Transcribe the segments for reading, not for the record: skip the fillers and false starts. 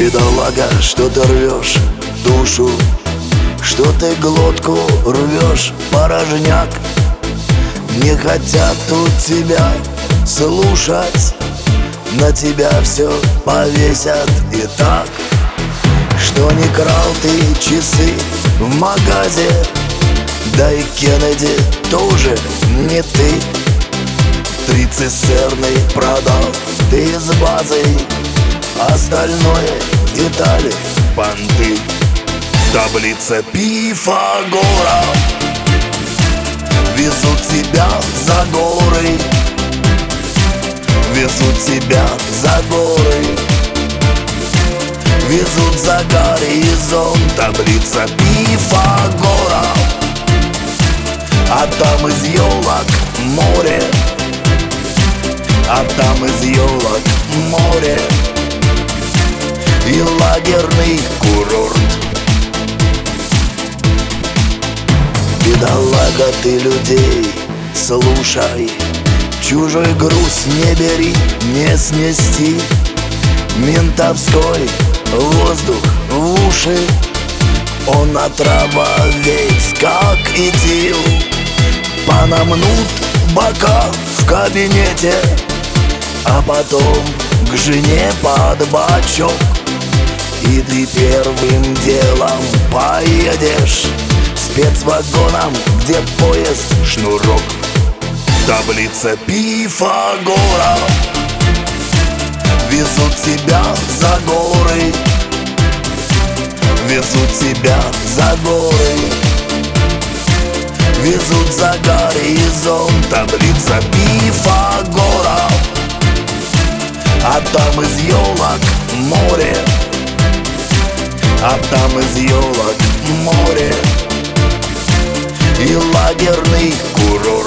Бедолага, что ты рвешь душу, что ты глотку рвешь, порожняк. Не хотят тут тебя слушать, на тебя все повесят и так. Что не крал ты часы в магазе, да и Кеннеди тоже не ты. 3 цистерны продал ты с базой, остальное детали, понты. Таблица Пифагора. Везут тебя за горы, везут тебя за горы, везут за горизонт. Таблица Пифагора. А там из елок море, а там из елок море и лагерный курорт. Бедолага, ты людей слушай, чужой груз не бери, не снести. Ментовской воздух в уши, он отрава весь, как идил. Понамнут бока в кабинете, а потом к жене под бачок. И ты первым делом поедешь спецвагоном, где поезд шнурок. Таблица Пифагора. Везут тебя за горы, везут тебя за горы, везут за горизонт. Таблица Пифагора. А там из елок море, а там из елок море и лагерный курорт.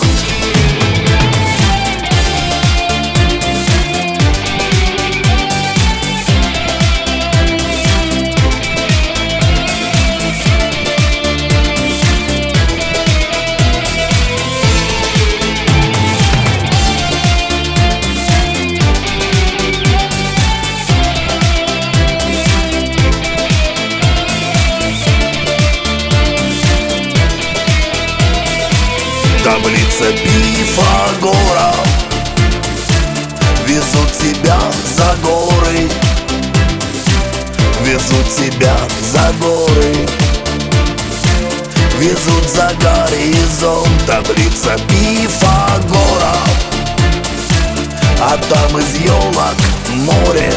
Таблица Пифагора. Везут тебя за горы, везут тебя за горы, везут за горизонт. Таблица Пифагора. А там из елок море,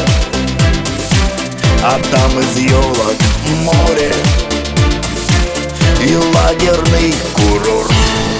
а там из елок море и лагерный курорт.